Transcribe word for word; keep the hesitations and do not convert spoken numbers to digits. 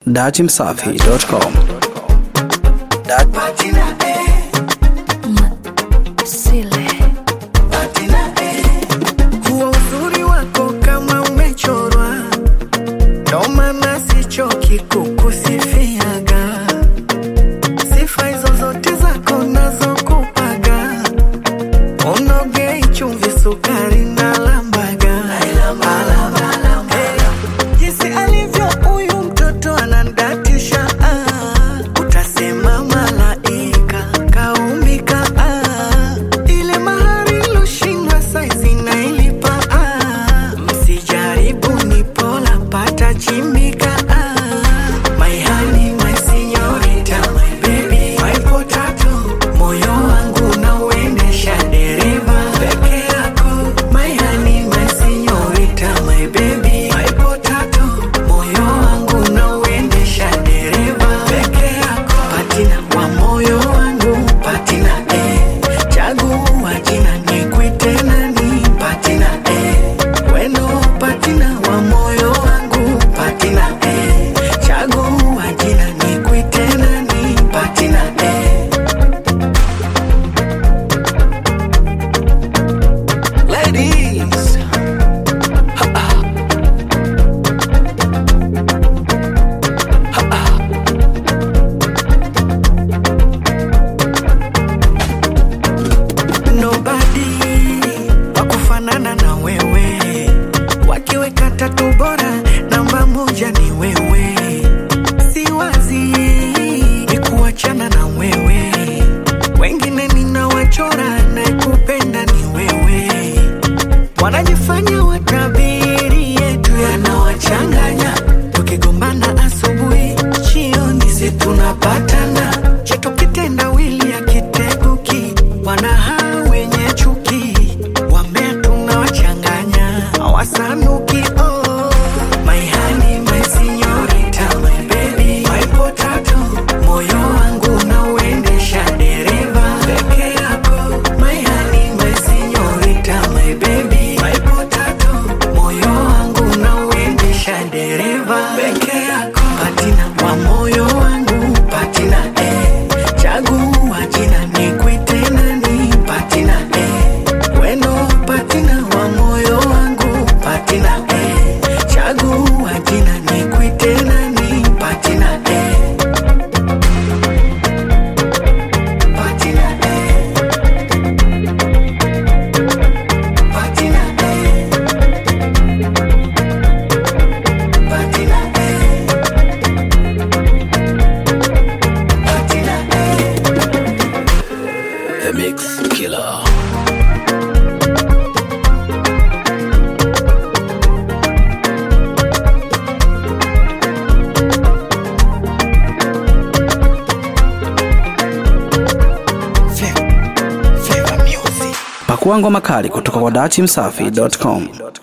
dachi msafi dot com. Patina eh Sile Patina eh huo uzuri wako kama umechorwa, ndo maana sichoki kukusifiaga. Sifa hizo zote zako nazo kupaga, unogei chumvi sukari na lambaga. Jinsi alivyo huyu mtoto anandatisha, ah, utasema malaika kaumbika, ah, ile mahari loshindwa saizi na ilipa, ah, msijaribu nipola pata chimbika, ah, my honey, my señorita, my baby, my potato, moyo wangu na uendesha dereva peke yako. My honey, my señorita, my baby, my potato, moyo wangu na uendesha dereva peke yako. Patina wa moyo wangu, patina eh, chagua jina nikuite nani. Patina eh, weno patina wa moyo wangu, patina eh, chagua jina nikuite nani. Patina eh, ladies, ha -ha. Ha -ha. Nobody wakufanana na wewe, wakiweka tatu bora namba moja ni wewe. Siwazi ni kuachana na wewe, wengine ninawachora na kupenda ni wewe. Wanajifanya watabiri yetu yanawachanganya, tukigombana asubuhi jioni si tunapatana. Chetu kitenda wili ya kiteguki, wana hao wenye chuki wambea tunawachanganya hawasanuki. Oh, my honey, my señorita, my baby, my potato, moyo wangu na uendesha dereva peke yako. My honey, my señorita, my baby, my potato, moyo wangu na uendesha dereva peke yako. Patina wa moyo wangu, patina eh, chagua jina nikuite nani. Patina eh, weno patina wa moyo wangu, patina eh, chagua jina nikuite nani. Patina eh, patina eh, patina eh, patina eh, patina eh. The Mix Killer. Pakua ngoma kali kutoka kwa dachi msafi dot com.